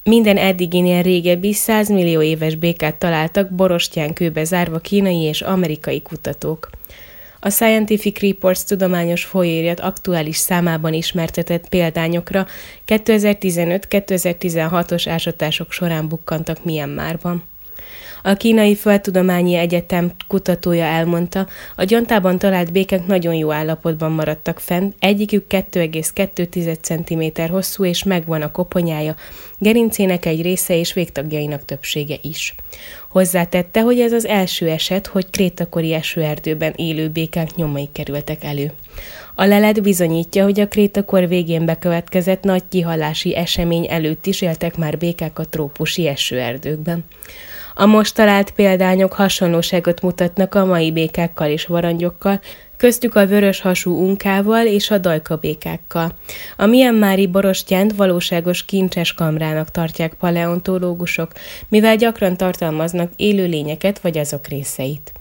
Minden eddiginél régebbi 100 millió éves békát találtak borostyánkőbe zárva kínai és amerikai kutatók. A Scientific Reports tudományos folyóirat aktuális számában ismertetett példányokra 2015-2016-os ásatások során bukkantak Myanmarban. A Kínai Földtudományi Egyetem kutatója elmondta, a gyontában talált békák nagyon jó állapotban maradtak fenn, egyikük 2,2 cm hosszú és megvan a koponyája, gerincének egy része és végtagjainak többsége is. Hozzátette, hogy ez az első eset, hogy krétakori esőerdőben élő békák nyomai kerültek elő. A lelet bizonyítja, hogy a krétakor végén bekövetkezett nagy kihalási esemény előtt is éltek már békák a trópusi esőerdőkben. A most talált példányok hasonlóságot mutatnak a mai békákkal és varangyokkal, köztük a vöröshasú unkával és a dajkabékákkal. A myanmari borostyánt valóságos kincses kamrának tartják paleontológusok, mivel gyakran tartalmaznak élőlényeket vagy azok részeit.